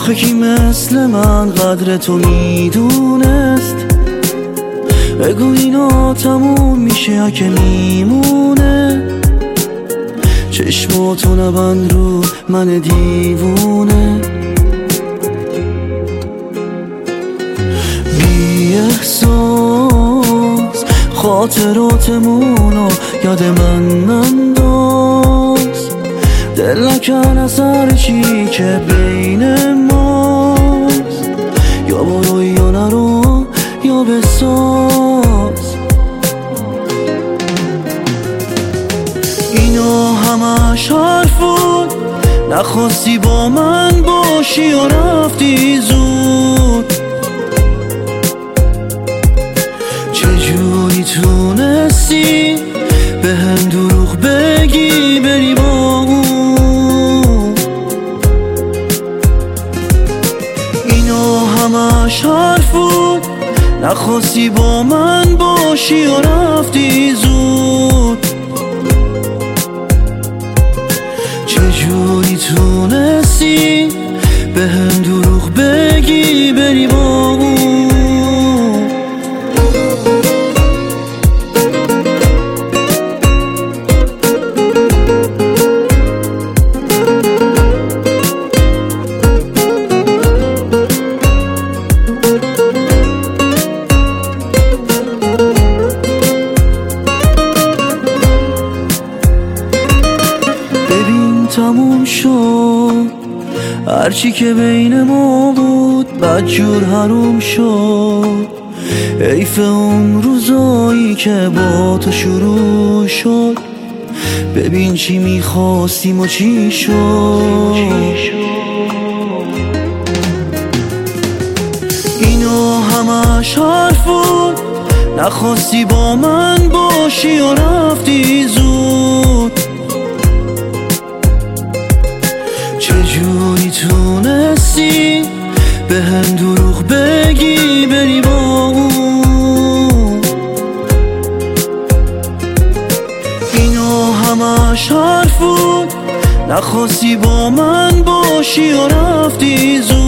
آخه کی مثل من قدر تو میدونست؟ بگو اینا تموم میشه یا که میمونه؟ چشماتو نبند رو من دیوونه. بی احساس خاطراتمونو یاد من ننداز. دل نکن از هر چی که بین ماست. یا برو یا نرو یا بساز. اینا همش حرف بود، نخواستی با من باشی و رفتی زود. چجوری تونستی به هم دروغ بگی بری با اون؟ اینا همش حرف بود، نخواستی با من باشی و رفتی زود. چجوری تونستی به هم دروغ بگی بری با اون؟ تموم شد هرچی که بین ما بود، بدجور حروم شد. حیف اون روزایی که با تو شروع شد. ببین چی میخواستیم و چی شد. اینا همش حرف بود، نخواستی با من باشی و رفتی زود. چجوری تونستی به هم دروغ بگی بری با اون؟ اینا همش حرف بود، نخواستی با من باشی و رفتی زود.